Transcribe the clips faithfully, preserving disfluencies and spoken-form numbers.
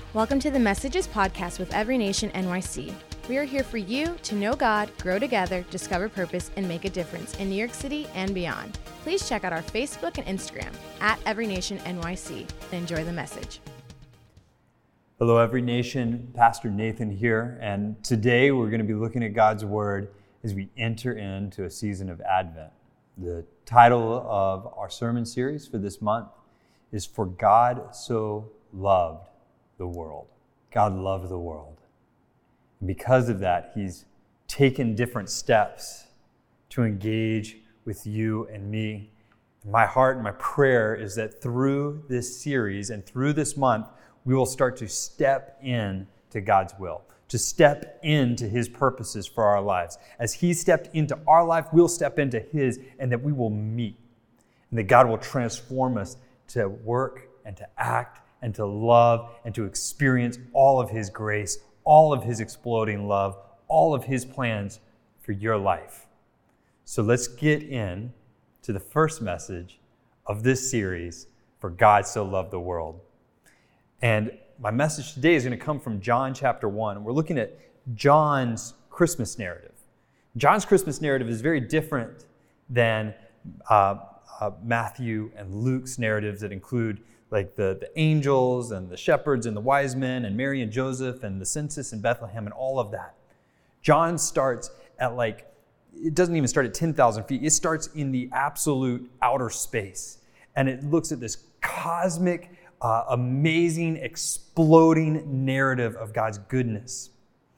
Welcome to the Messages podcast with Every Nation N Y C. We are here for you to know God, grow together, discover purpose, and make a difference in New York City and beyond. Please check out our Facebook and Instagram at Every Nation N Y C and enjoy the message. Hello, Every Nation. Pastor Nathan here, and today we're going to be looking at God's Word as we enter into a season of Advent. The title of our sermon series for this month is For God So Loved the World. God loved the world. And because of that, He's taken different steps to engage with you and me. My heart and my prayer is that through this series and through this month, we will start to step in to God's will, to step into His purposes for our lives. As He stepped into our life, we'll step into His, and that we will meet. And that God will transform us to work and to act and to love and to experience all of His grace, all of His exploding love, all of His plans for your life. So let's get in to the first message of this series, For God So Loved the World. And my message today is going to come from John chapter one. We're looking at John's Christmas narrative. John's Christmas narrative is very different than uh, uh, Matthew and Luke's narratives that include like the, the angels and the shepherds and the wise men and Mary and Joseph and the census in Bethlehem and all of that. John starts at like, it doesn't even start at ten thousand feet. It starts in the absolute outer space. And it looks at this cosmic Uh, amazing, exploding narrative of God's goodness.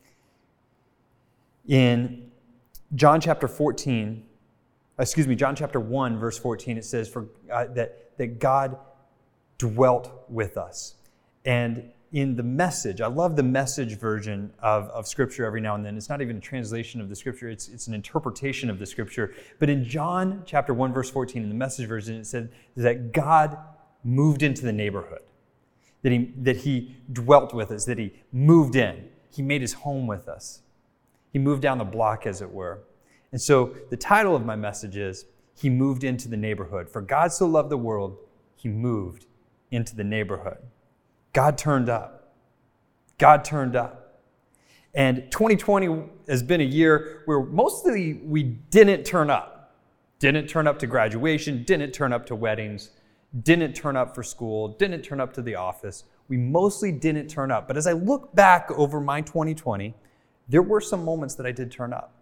In John chapter fourteen, excuse me, John chapter one, verse fourteen, it says for uh, that, that God dwelt with us. And in the Message, I love the Message version of, of Scripture every now and then. It's not even a translation of the Scripture, it's, it's an interpretation of the Scripture. But in John chapter one, verse fourteen, in the Message version, it said that God moved into the neighborhood, that he, that he dwelt with us, that he moved in. He made his home with us. He moved down the block, as it were. And so the title of my message is, He Moved Into the Neighborhood. For God so loved the world, He moved into the neighborhood. God turned up. God turned up. And twenty twenty has been a year where mostly we didn't turn up. Didn't turn up to graduation, didn't turn up to weddings, didn't turn up for school, didn't turn up to the office. We mostly didn't turn up. But as I look back over my twenty twenty, there were some moments that I did turn up.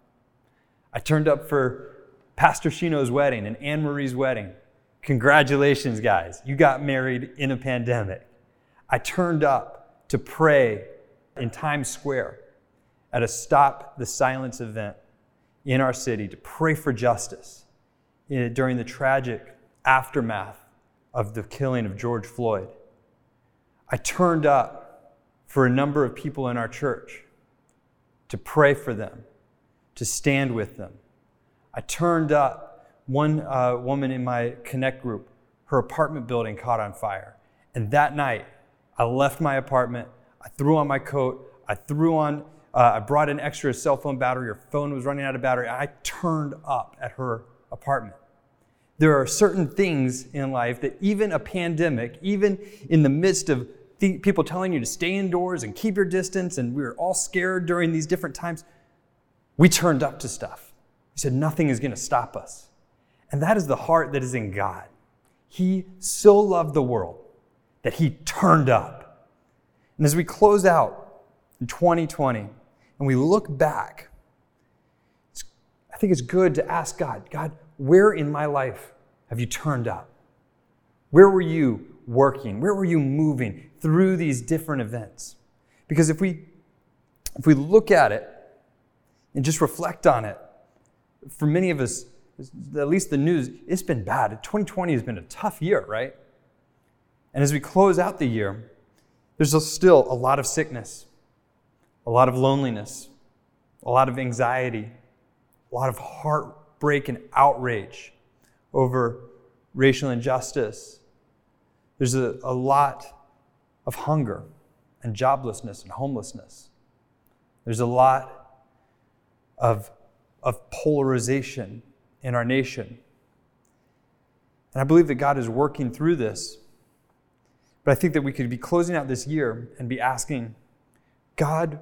I turned up for Pastor Shino's wedding and Anne Marie's wedding. Congratulations, guys. You got married in a pandemic. I turned up to pray in Times Square at a Stop the Silence event in our city to pray for justice during the tragic aftermath of the killing of George Floyd. I turned up for a number of people in our church to pray for them, to stand with them. I turned up. One uh, woman in my Connect group, her apartment building caught on fire. And that night, I left my apartment, I threw on my coat, I threw on, uh, I brought an extra cell phone battery, her phone was running out of battery. I turned up at her apartment. There are certain things in life that even a pandemic, even in the midst of th- people telling you to stay indoors and keep your distance, and we were all scared during these different times, we turned up to stuff. We said nothing is going to stop us. And that is the heart that is in God. He so loved the world that He turned up. And as we close out in twenty twenty and we look back, it's, I think it's good to ask God, God, where in my life have you turned up? Where were you working? Where were you moving through these different events? Because if we if we look at it and just reflect on it, for many of us, at least the news, it's been bad. twenty twenty has been a tough year, right? And as we close out the year, there's still a lot of sickness, a lot of loneliness, a lot of anxiety, a lot of heartbreak and outrage over racial injustice. There's a, a lot of hunger and joblessness and homelessness. There's a lot of, of polarization in our nation. And I believe that God is working through this. But But I think that we could be closing out this year and be asking, God,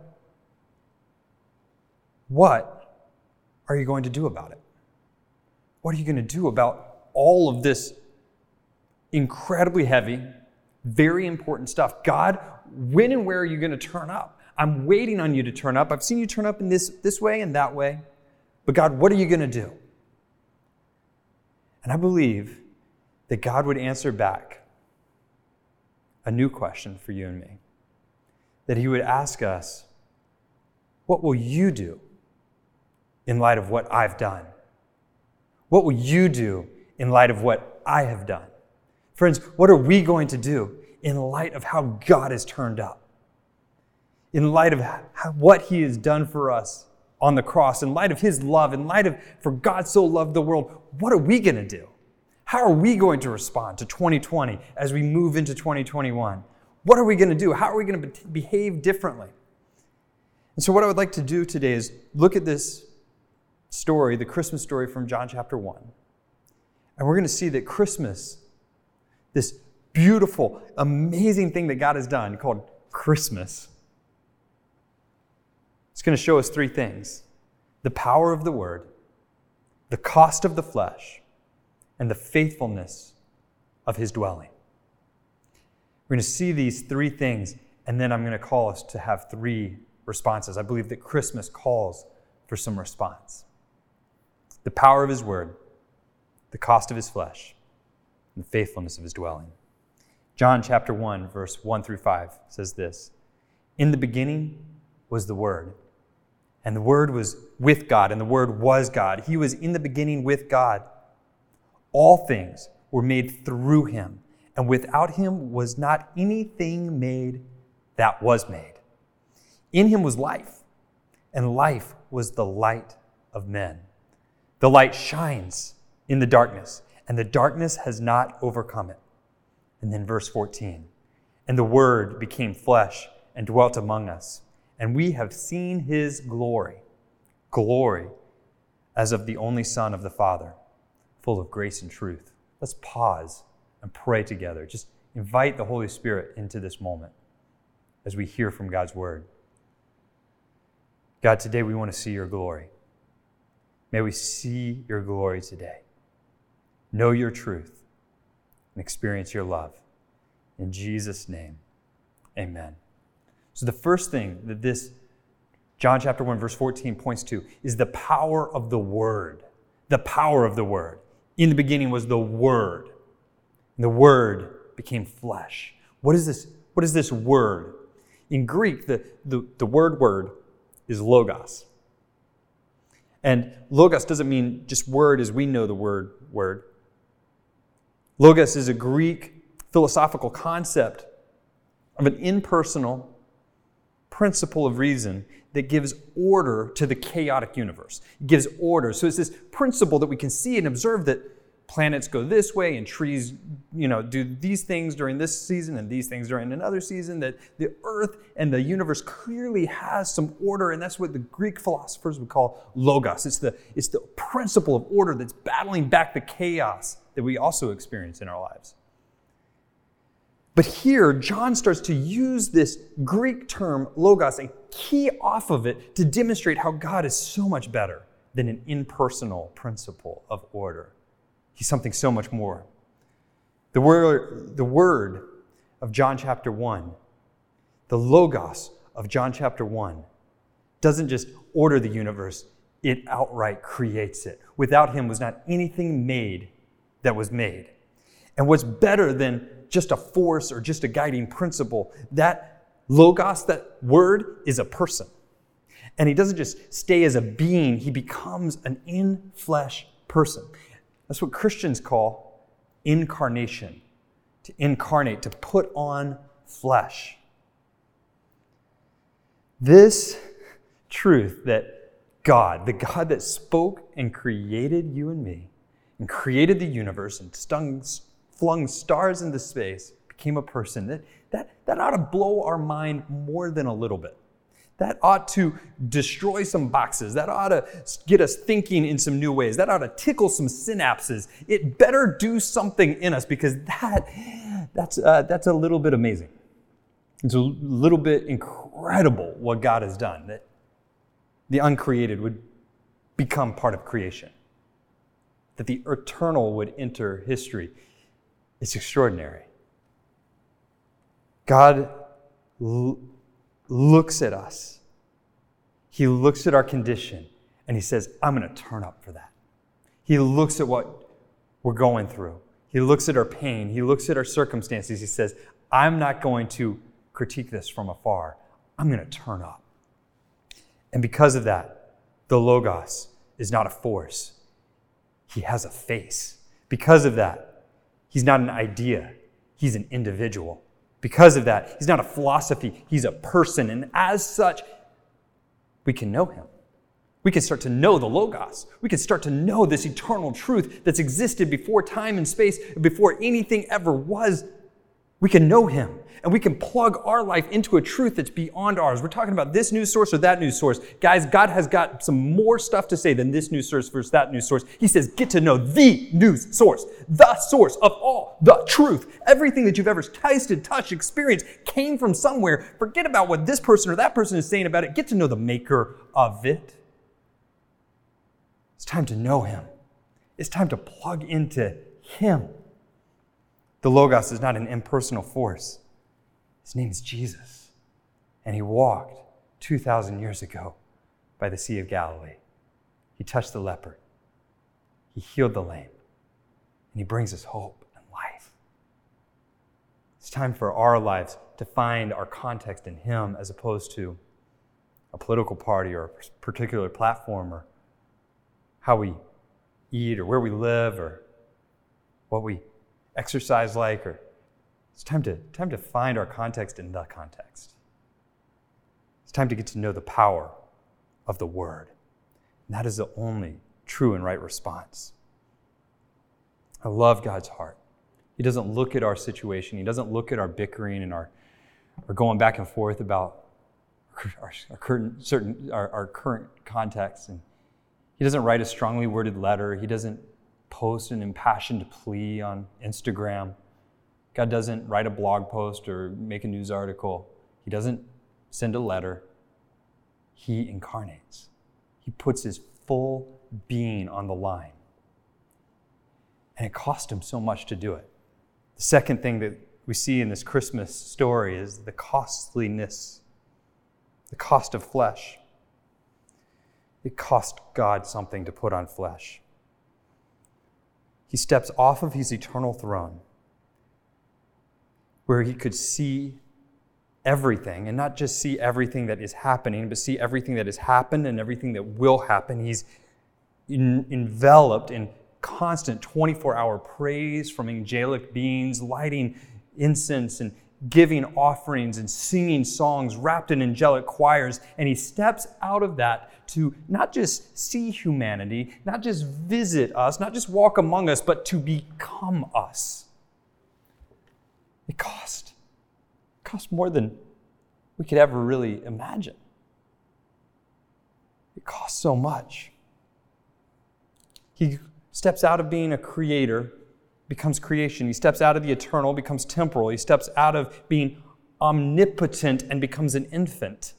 what are you going to do about it? What are you going to do about all of this incredibly heavy, very important stuff? God, when and where are you going to turn up? I'm waiting on you to turn up. I've seen you turn up in this, this way and that way. But God, what are you going to do? And I believe that God would answer back a new question for you and me. That he would ask us, what will you do in light of what I've done? What will you do in light of what I have done? Friends, what are we going to do in light of how God has turned up? In light of how, what he has done for us on the cross, in light of his love, in light of, for God so loved the world, what are we going to do? How are we going to respond to twenty twenty as we move into twenty twenty-one? What are we going to do? How are we going to be- behave differently? And so what I would like to do today is look at this story, the Christmas story from John chapter one. And we're going to see that Christmas, this beautiful, amazing thing that God has done called Christmas, it's going to show us three things: the power of the Word, the cost of the flesh, and the faithfulness of his dwelling. We're going to see these three things, and then I'm going to call us to have three responses. I believe that Christmas calls for some response. The power of his word, the cost of his flesh, and the faithfulness of his dwelling. John chapter one, verse one through five says this: In the beginning was the Word, and the Word was with God, and the Word was God. He was in the beginning with God. All things were made through him, and without him was not anything made that was made. In him was life, and life was the light of men. The light shines in the darkness, and the darkness has not overcome it. And then verse fourteen, and the Word became flesh and dwelt among us, and we have seen his glory, glory as of the only Son of the Father, full of grace and truth. Let's pause and pray together. Just invite the Holy Spirit into this moment as we hear from God's word. God, today we want to see your glory. May we see your glory today, know your truth, and experience your love. In Jesus' name, amen. So the first thing that this John chapter one, verse fourteen points to is the power of the Word. The power of the Word. In the beginning was the Word. And the Word became flesh. What is this? What is this word? In Greek, the, the, the word word is logos. And logos doesn't mean just word as we know the word word. Logos is a Greek philosophical concept of an impersonal principle of reason that gives order to the chaotic universe. It gives order. So it's this principle that we can see and observe that planets go this way and trees, you know, do these things during this season and these things during another season, that the earth and the universe clearly has some order, and that's what the Greek philosophers would call logos. It's the, it's the principle of order that's battling back the chaos that we also experience in our lives. But here, John starts to use this Greek term, logos, and key off of it to demonstrate how God is so much better than an impersonal principle of order. He's something so much more. The word, the word of John chapter one, the logos of John chapter one, doesn't just order the universe, it outright creates it. Without him was not anything made that was made. And what's better than just a force or just a guiding principle, that logos, that word, is a person. And he doesn't just stay as a being, he becomes an in-flesh person. That's what Christians call incarnation, to incarnate, to put on flesh. This truth that God, the God that spoke and created you and me, and created the universe and stung, flung stars into space, became a person, that, that, that ought to blow our mind more than a little bit. That ought to destroy some boxes. That ought to get us thinking in some new ways. That ought to tickle some synapses. It better do something in us, because that, that's, uh, that's a little bit amazing. It's a little bit incredible what God has done, that the uncreated would become part of creation, that the eternal would enter history. It's extraordinary. God l- looks at us. He looks at our condition and he says, I'm going to turn up for that. He looks at what we're going through. He looks at our pain. He looks at our circumstances. He says, I'm not going to critique this from afar. I'm going to turn up. And because of that, the Logos is not a force. He has a face. Because of that, he's not an idea. He's an individual. Because of that, he's not a philosophy. He's a person. And as such, we can know him. We can start to know the Logos. We can start to know this eternal truth that's existed before time and space, before anything ever was. We can know him, and we can plug our life into a truth that's beyond ours. We're talking about this news source or that news source. Guys, God has got some more stuff to say than this news source versus that news source. He says, get to know the news source, the source of all, the truth. Everything that you've ever tasted, touched, experienced came from somewhere. Forget about what this person or that person is saying about it. Get to know the maker of it. It's time to know him. It's time to plug into him. The Logos is not an impersonal force. His name is Jesus. And he walked two thousand years ago by the Sea of Galilee. He touched the leper. He healed the lame. And he brings us hope and life. It's time for our lives to find our context in him as opposed to a political party or a particular platform or how we eat or where we live or what we exercise like, or it's time to, time to find our context in the context. It's time to get to know the power of the Word. And that is the only true and right response. I love God's heart. He doesn't look at our situation. He doesn't look at our bickering and our, our going back and forth about our, our, current, certain, our, our current context. And he doesn't write a strongly worded letter. He doesn't post an impassioned plea on Instagram. God doesn't write a blog post or make a news article. He doesn't send a letter. He incarnates. He puts his full being on the line. And it cost him so much to do it. The second thing that we see in this Christmas story is the costliness, the cost of flesh. It cost God something to put on flesh. He steps off of his eternal throne where he could see everything, and not just see everything that is happening, but see everything that has happened and everything that will happen. He's in, enveloped in constant twenty-four hour praise from angelic beings, lighting incense and giving offerings and singing songs wrapped in angelic choirs. And he steps out of that to not just see humanity, not just visit us, not just walk among us, but to become us. It cost. It cost more than we could ever really imagine. It costs so much. He steps out of being a creator, becomes creation. He steps out of the eternal, becomes temporal. He steps out of being omnipotent and becomes an infant.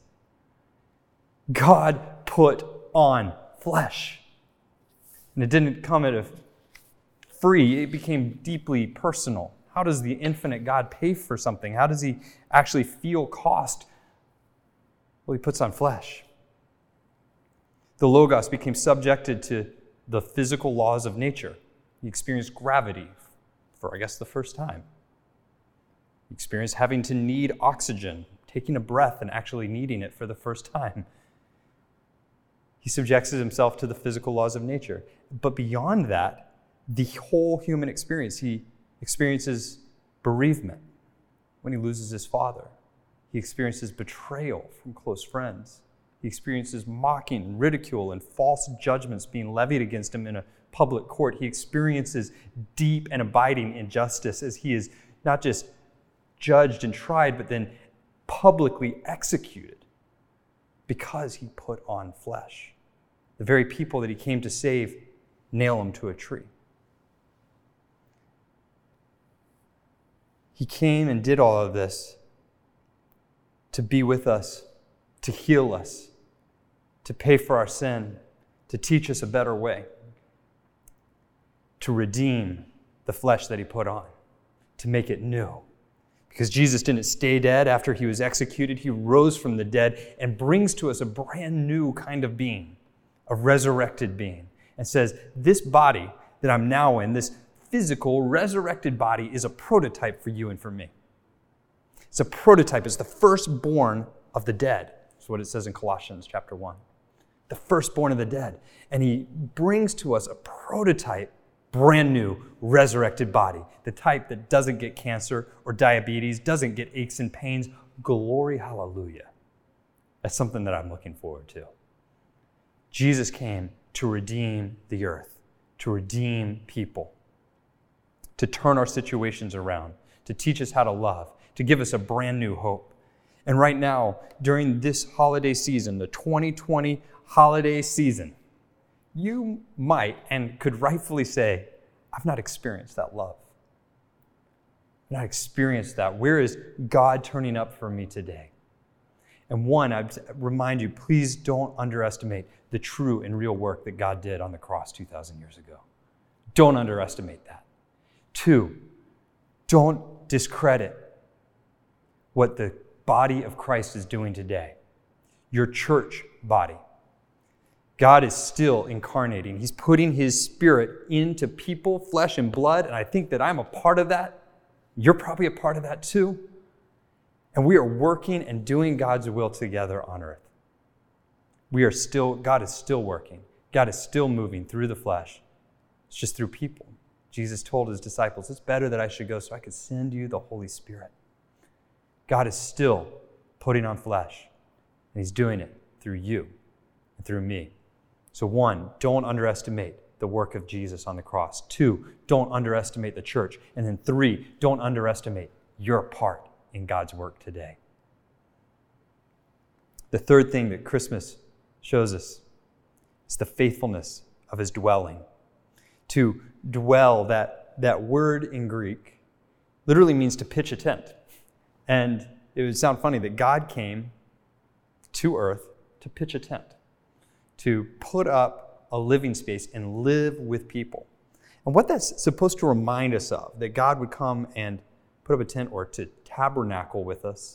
God put on flesh. And it didn't come at a free, it became deeply personal. How does the infinite God pay for something? How does he actually feel cost? Well, he puts on flesh. The Logos became subjected to the physical laws of nature. He experienced gravity for, I guess, the first time. He experienced having to need oxygen, taking a breath and actually needing it for the first time. He subjects himself to the physical laws of nature. But beyond that, the whole human experience, he experiences bereavement when he loses his father. He experiences betrayal from close friends. He experiences mocking, ridicule, and false judgments being levied against him in a public court. He experiences deep and abiding injustice as he is not just judged and tried, but then publicly executed. because he put on flesh. The very people that he came to save, nail them to a tree. He came and did all of this to be with us, to heal us, to pay for our sin, to teach us a better way, to redeem the flesh that he put on, to make it new. Because Jesus didn't stay dead after he was executed. He rose from the dead and brings to us a brand new kind of being, a resurrected being, and says, this body that I'm now in, this physical, resurrected body, is a prototype for you and for me. It's a prototype. It's the firstborn of the dead. That's what it says in Colossians chapter one. The firstborn of the dead. And he brings to us a prototype, brand new, resurrected body. The type that doesn't get cancer or diabetes, doesn't get aches and pains. Glory, hallelujah. That's something that I'm looking forward to. Jesus came to redeem the earth, to redeem people, to turn our situations around, to teach us how to love, to give us a brand new hope. And right now, during this holiday season, the twenty twenty holiday season, you might and could rightfully say, I've not experienced that love. I've not experienced that. Where is God turning up for me today? And one, I remind you, please don't underestimate the true and real work that God did on the cross two thousand years ago. Don't underestimate that. Two, don't discredit what the body of Christ is doing today. Your church body. God is still incarnating. He's putting his spirit into people, flesh and blood, and I think that I'm a part of that. You're probably a part of that too. And we are working and doing God's will together on earth. We are still, God is still working. God is still moving through the flesh. It's just through people. Jesus told his disciples, it's better that I should go so I could send you the Holy Spirit. God is still putting on flesh, and he's doing it through you and through me. So one, don't underestimate the work of Jesus on the cross. Two, don't underestimate the church. And then three, don't underestimate your part in God's work today. The third thing that Christmas shows us is the faithfulness of his dwelling. To dwell, that, that word in Greek literally means to pitch a tent. And it would sound funny that God came to earth to pitch a tent, to put up a living space and live with people. And what that's supposed to remind us of, that God would come and put up a tent or to tabernacle with us,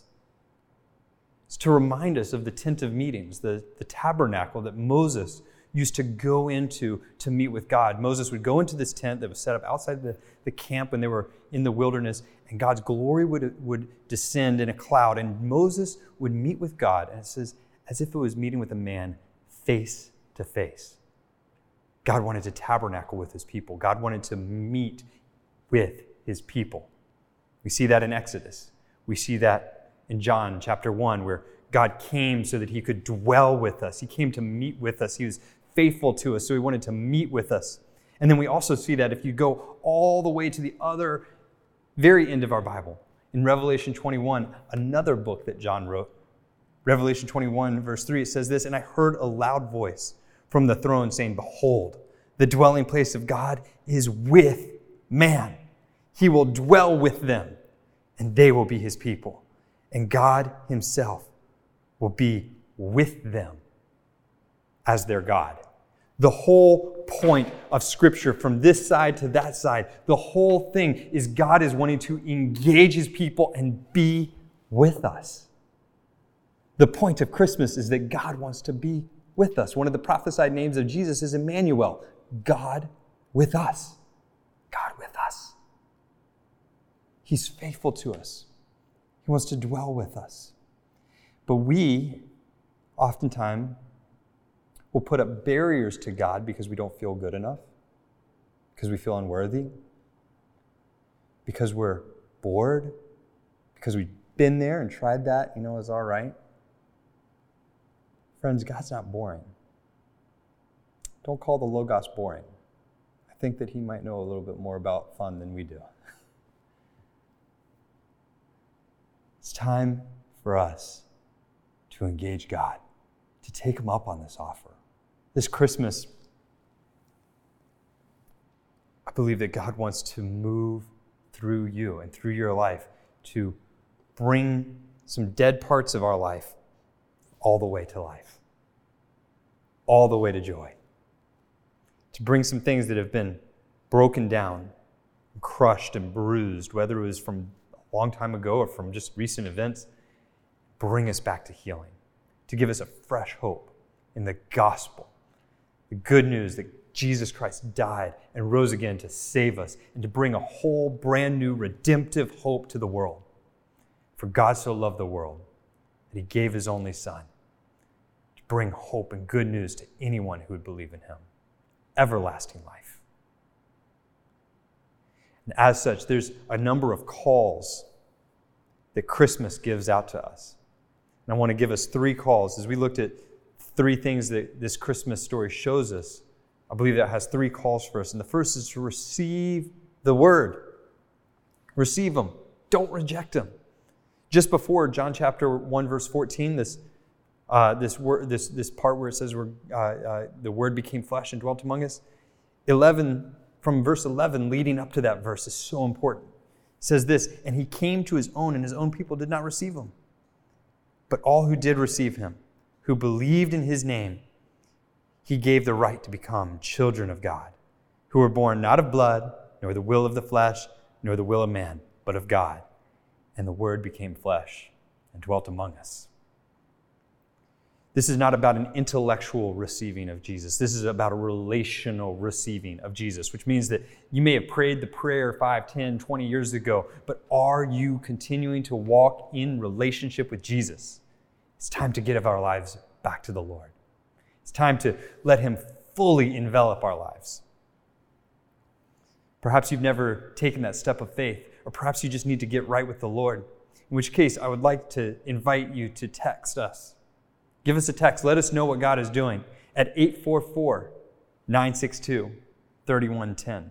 is to remind us of the tent of meetings, the, the tabernacle that Moses used to go into to meet with God. Moses would go into this tent that was set up outside the, the camp when they were in the wilderness, and God's glory would, would descend in a cloud, and Moses would meet with God, and it says, as if it was meeting with a man face to face. God wanted to tabernacle with his people. God wanted to meet with his people. We see that in Exodus. We see that in John chapter one, where God came so that he could dwell with us. He came to meet with us. He was faithful to us, so he wanted to meet with us. And then we also see that if you go all the way to the other very end of our Bible, in Revelation twenty-one, another book that John wrote, Revelation twenty-one, verse three, it says this, and I heard a loud voice from the throne saying, behold, the dwelling place of God is with man. He will dwell with them, and they will be his people. And God himself will be with them as their God. The whole point of Scripture, from this side to that side, the whole thing is God is wanting to engage his people and be with us. The point of Christmas is that God wants to be with us. One of the prophesied names of Jesus is Emmanuel, God with us. God with us. He's faithful to us. He wants to dwell with us. But we, oftentimes, will put up barriers to God because we don't feel good enough, because we feel unworthy, because we're bored, because we've been there and tried that, you know, it's all right. Friends, God's not boring. Don't call the Logos boring. I think that he might know a little bit more about fun than we do. It's time for us to engage God. to take him up on this offer. This Christmas, I believe that God wants to move through you and through your life to bring some dead parts of our life all the way to life, all the way to joy. To bring some things that have been broken down, crushed and bruised, whether it was from a long time ago or from just recent events, bring us back to healing, to give us a fresh hope in the gospel, the good news that Jesus Christ died and rose again to save us and to bring a whole brand new redemptive hope to the world. For God so loved the world that he gave his only Son to bring hope and good news to anyone who would believe in him. Everlasting life. And as such, there's a number of calls that Christmas gives out to us. And I want to give us three calls. As we looked at three things that this Christmas story shows us, I believe that has three calls for us. And the first is to receive the word. Receive them. Don't reject them. Just before John chapter one, verse fourteen, this uh, this word, this this part where it says we're, uh, uh, the word became flesh and dwelt among us, eleven from verse eleven leading up to that verse is so important. It says this, and he came to his own, and his own people did not receive him. But all who did receive him, who believed in his name, he gave the right to become children of God, who were born not of blood, nor the will of the flesh, nor the will of man, but of God. And the Word became flesh and dwelt among us. This is not about an intellectual receiving of Jesus. This is about a relational receiving of Jesus, which means that you may have prayed the prayer five, ten, twenty years ago, but are you continuing to walk in relationship with Jesus? It's time to give our lives back to the Lord. It's time to let him fully envelop our lives. Perhaps you've never taken that step of faith, or perhaps you just need to get right with the Lord, in which case I would like to invite you to text us. Give us a text. Let us know what God is doing at eight four four, nine six two, three one one zero.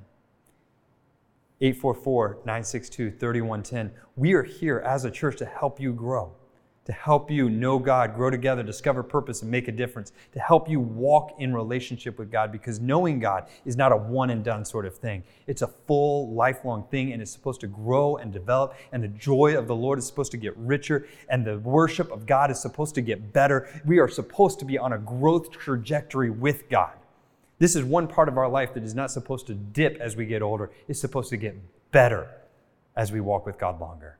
eight four four, nine six two, three one one zero. We are here as a church to help you grow, to help you know God, grow together, discover purpose, and make a difference, to help you walk in relationship with God, because knowing God is not a one and done sort of thing. It's a full, lifelong thing, and it's supposed to grow and develop, and the joy of the Lord is supposed to get richer, and the worship of God is supposed to get better. We are supposed to be on a growth trajectory with God. This is one part of our life that is not supposed to dip as we get older. It's supposed to get better as we walk with God longer.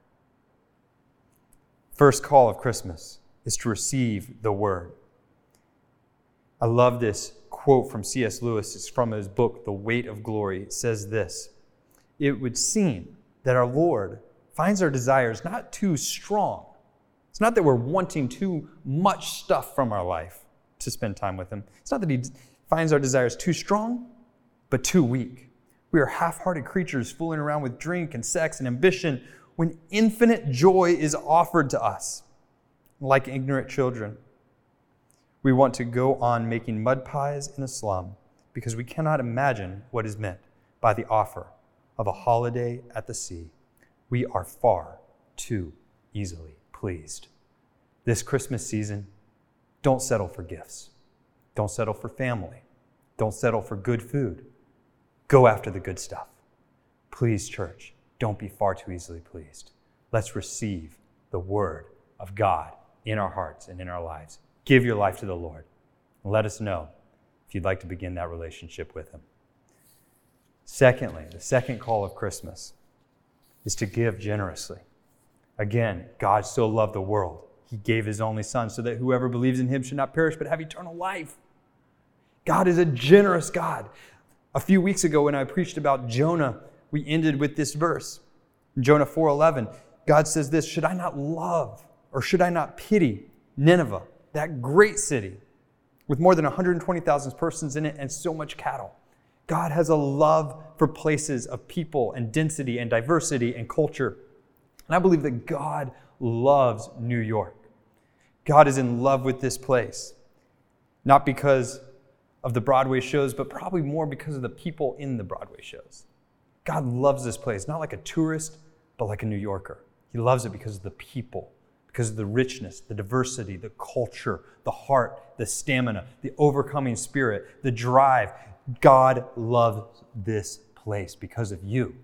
First call of Christmas is to receive the word. I love this quote from C S Lewis. It's from his book, The Weight of Glory. It says this, it would seem that our Lord finds our desires not too strong. It's not that we're wanting too much stuff from our life to spend time with him. It's not that he finds our desires too strong, but too weak. We are half-hearted creatures fooling around with drink and sex and ambition when infinite joy is offered to us. Like ignorant children, we want to go on making mud pies in a slum because we cannot imagine what is meant by the offer of a holiday at the sea. We are far too easily pleased. This Christmas season, don't settle for gifts. Don't settle for family. Don't settle for good food. Go after the good stuff. Please, church, don't be far too easily pleased. Let's receive the word of God in our hearts and in our lives. Give your life to the Lord. And let us know if you'd like to begin that relationship with him. Secondly, the second call of Christmas is to give generously. Again, God so loved the world. He gave his only Son so that whoever believes in him should not perish but have eternal life. God is a generous God. A few weeks ago when I preached about Jonah, we ended with this verse. In Jonah four eleven, God says this, should I not love or should I not pity Nineveh, that great city with more than one hundred twenty thousand persons in it and so much cattle? God has a love for places of people and density and diversity and culture. And I believe that God loves New York. God is in love with this place, not because of the Broadway shows, but probably more because of the people in the Broadway shows. God loves this place, not like a tourist, but like a New Yorker. He loves it because of the people, because of the richness, the diversity, the culture, the heart, the stamina, the overcoming spirit, the drive. God loves this place because of you.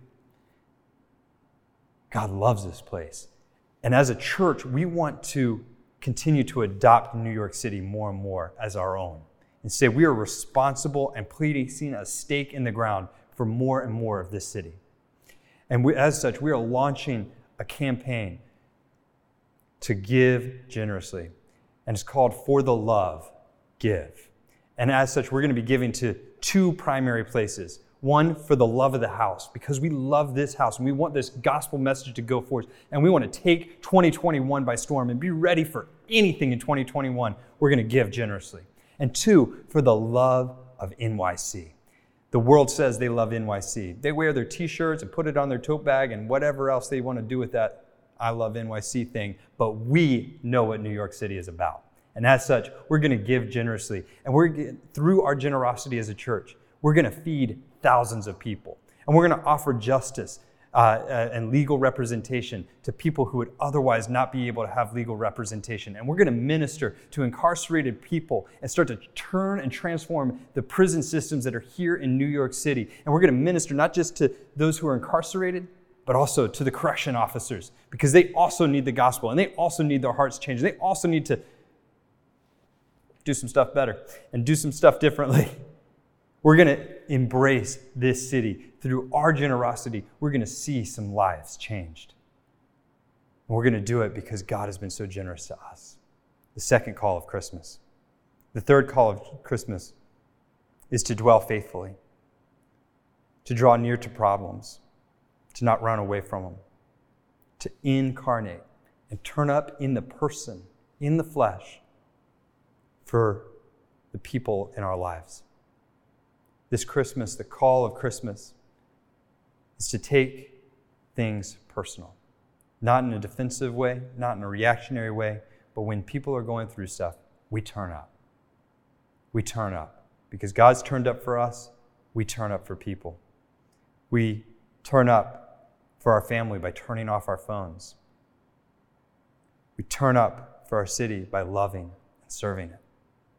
God loves this place. And as a church, we want to continue to adopt New York City more and more as our own and say we are responsible and placing a stake in the ground for more and more of this city. And we, as such, we are launching a campaign to give generously. And it's called For the Love, Give. And as such, we're going to be giving to two primary places. One, for the love of the house, because we love this house and we want this gospel message to go forth. And we want to take twenty twenty-one by storm and be ready for anything in twenty twenty-one. We're going to give generously. And two, for the love of N Y C. The world says they love N Y C. They wear their t-shirts and put it on their tote bag and whatever else they want to do with that I love N Y C thing. But we know what New York City is about. And as such, we're going to give generously. And we're through our generosity as a church, we're going to feed thousands of people. And we're going to offer justice uh, uh, and legal representation to people who would otherwise not be able to have legal representation. And we're going to minister to incarcerated people and start to turn and transform the prison systems that are here in New York City. And we're going to minister not just to those who are incarcerated, but also to the correction officers, because they also need the gospel and they also need their hearts changed. They also need to do some stuff better and do some stuff differently. We're going to embrace this city. Through our generosity, we're going to see some lives changed. And we're going to do it because God has been so generous to us. The second call of Christmas. The third call of Christmas is to dwell faithfully, to draw near to problems, to not run away from them, to incarnate and turn up in the person, in the flesh, for the people in our lives. This Christmas, the call of Christmas, is to take things personal. Not in a defensive way, not in a reactionary way, but when people are going through stuff, we turn up. We turn up. Because God's turned up for us, we turn up for people. We turn up for our family by turning off our phones. We turn up for our city by loving and serving it.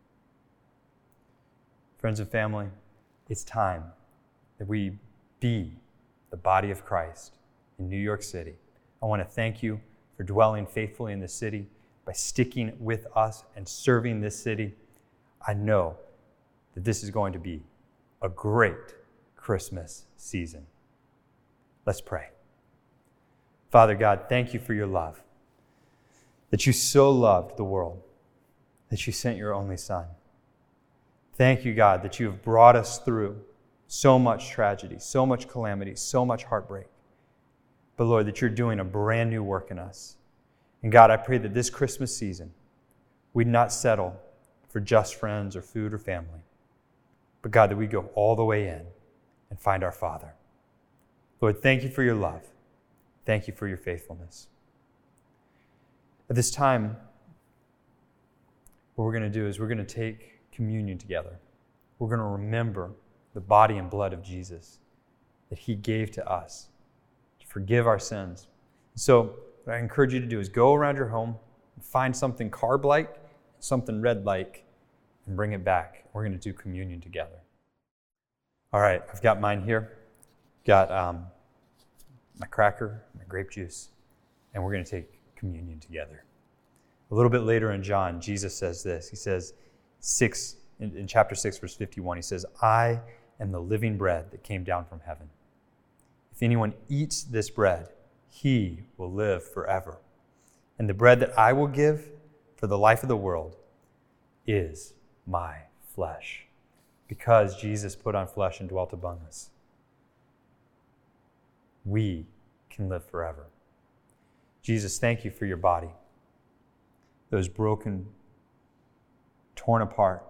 Friends and family, it's time that we be the body of Christ in New York City. I want to thank you for dwelling faithfully in this city, by sticking with us and serving this city. I know that this is going to be a great Christmas season. Let's pray. Father God, thank you for your love, that you so loved the world, that you sent your only Son. Thank you, God, that you have brought us through so much tragedy, so much calamity, so much heartbreak. But Lord, that you're doing a brand new work in us. And God, I pray that this Christmas season, we'd not settle for just friends or food or family. But God, that we go all the way in and find our Father. Lord, thank you for your love. Thank you for your faithfulness. At this time, what we're going to do is we're going to take communion together. We're going to remember the body and blood of Jesus that he gave to us to forgive our sins. So what I encourage you to do is go around your home and find something carb-like, something red-like, and bring it back. We're going to do communion together. All right, I've got mine here. Got um, my cracker, my grape juice, and we're going to take communion together. A little bit later in John, Jesus says this. He says, six in, in chapter six, verse fifty-one, he says, I am the living bread that came down from heaven. If anyone eats this bread, he will live forever. And the bread that I will give for the life of the world is my flesh. Because Jesus put on flesh and dwelt among us, we can live forever. Jesus, thank you for your body. Those broken, torn apart.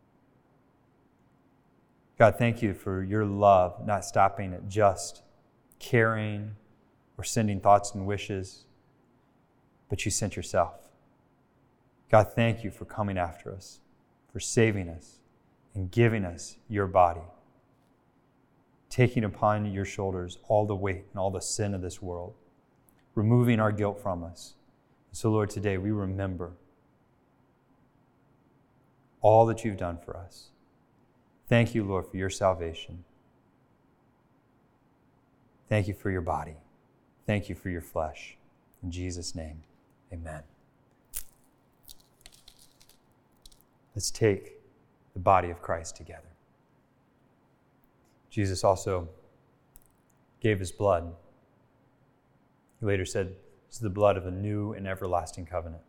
God, thank you for your love not stopping at just caring or sending thoughts and wishes, but you sent yourself. God, thank you for coming after us, for saving us and giving us your body, taking upon your shoulders all the weight and all the sin of this world, removing our guilt from us So, Lord, today we remember all that you've done for us. Thank you, Lord, for your salvation. Thank you for your body. Thank you for your flesh. In Jesus' name, amen. Let's take the body of Christ together. Jesus also gave his blood. He later said, this is the blood of a new and everlasting covenant.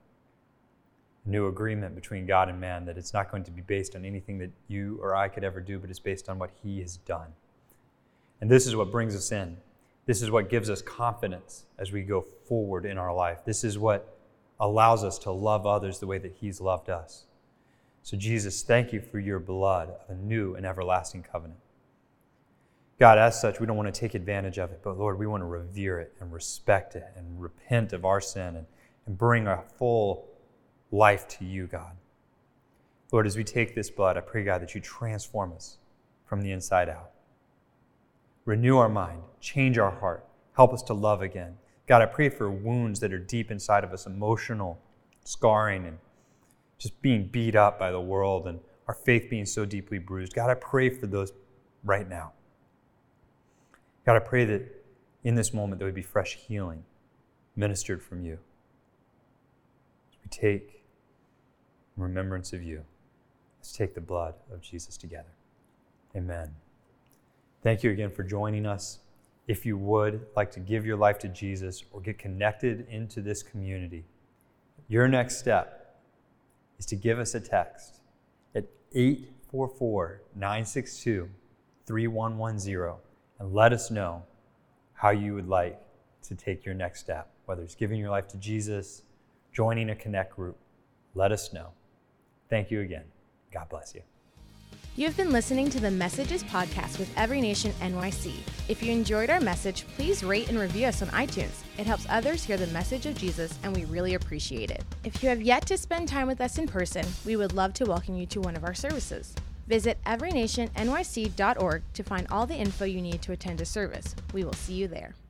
A new agreement between God and man, that it's not going to be based on anything that you or I could ever do, but it's based on what he has done. And this is what brings us in. This is what gives us confidence as we go forward in our life. This is what allows us to love others the way that he's loved us. So Jesus, thank you for your blood of a new and everlasting covenant. God, as such, we don't want to take advantage of it, but Lord, we want to revere it and respect it and repent of our sin and, and bring our full life to you, God. Lord, as we take this blood, I pray, God, that you transform us from the inside out. Renew our mind, change our heart, help us to love again. God, I pray for wounds that are deep inside of us, emotional scarring and just being beat up by the world and our faith being so deeply bruised. God, I pray for those right now. God, I pray that in this moment there would be fresh healing ministered from you. As we take in remembrance of you, let's take the blood of Jesus together. Amen. Thank you again for joining us. If you would like to give your life to Jesus or get connected into this community, your next step is to give us a text at eight four four, nine six two, three one one zero and let us know how you would like to take your next step, whether it's giving your life to Jesus, joining a Connect group. Let us know. Thank you again. God bless you. You have been listening to the Messages podcast with Every Nation N Y C. If you enjoyed our message, please rate and review us on iTunes. It helps others hear the message of Jesus, and we really appreciate it. If you have yet to spend time with us in person, we would love to welcome you to one of our services. Visit every nation N Y C dot org to find all the info you need to attend a service. We will see you there.